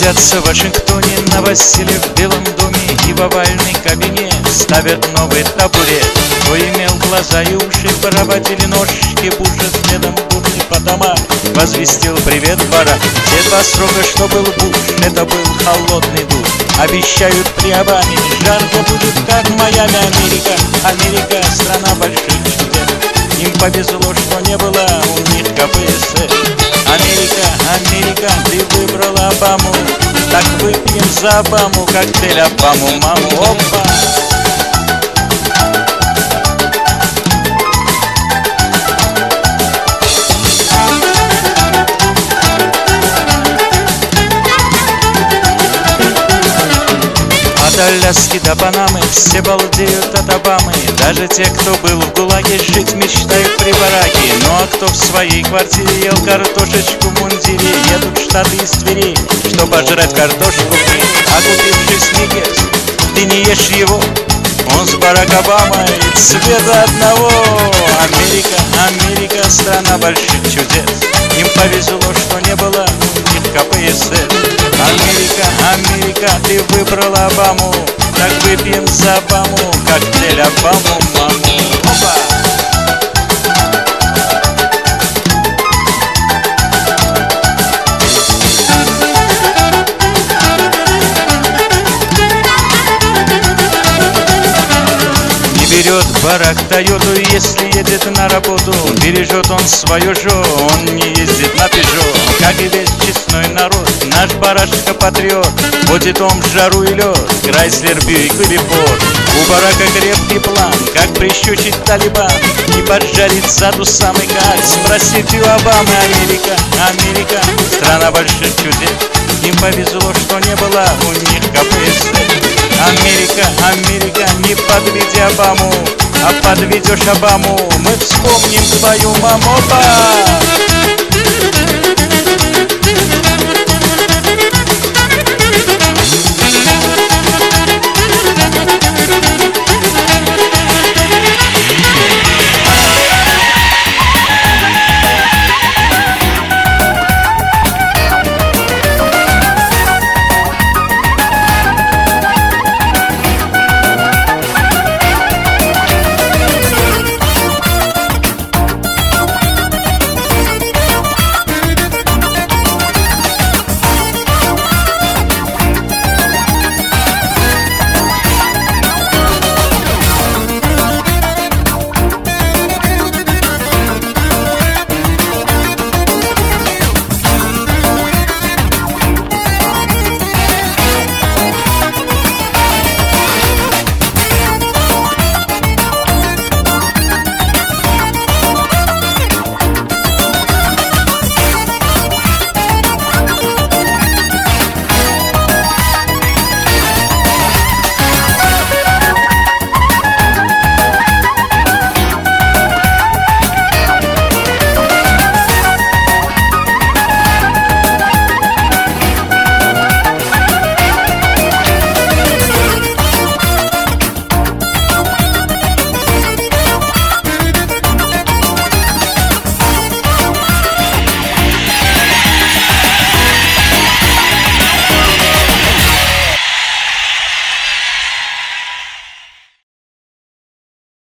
Грозятся в Вашингтоне, новоселье в Белом доме, и в овальный кабинет ставят новый табурет. Кто имел глаза и уши, проводили ножки Буша, следом бурли по домам, возвестил привет Барак. Те два срока, что был Буш, это был холодный душ. Обещают при Обаме, жарко будет, как в Майами. Америка, Америка, страна больших чудес. Им повезло, что не было у них КПСС. Америка, Америка, ты выбрала Обаму, так выпьем за Обаму коктейль Обаму, маму, опа! От Аляски до Панамы все балдеют от Обамы. Даже те, кто был в ГУЛАГе, жить мечтают при бараке. Ну а кто в своей квартире ел картошечку в мундире, едут в Штаты из Твери, что пожрать картошку фри. А купивший сникерс, ты не ешь его, он с Барак Обамой цвета одного. Америка, Америка, страна больших чудес. Им повезло, что не было у них КПСС. Америка, Америка, ты выбрала Обаму, так выпьем за Обаму коктейль Обаму, маму, опа! Берет Барак Тойоту, если едет на работу, бережет он свою жо, он не ездит на Пежо. Как и весь честной народ, наш барашка-патриот, ходит он в жару и лед, Крайслер, Бьюик или Форд. У Барака крепкий план, как прищучить Талибан, не поджарить заду самый как, спросить у Обамы. Америка, Америка, страна больших чудес. Им повезло, что не было у них КПСС. Америка, Америка, не подведи Обаму, а подведешь Обаму, мы вспомним твою маму.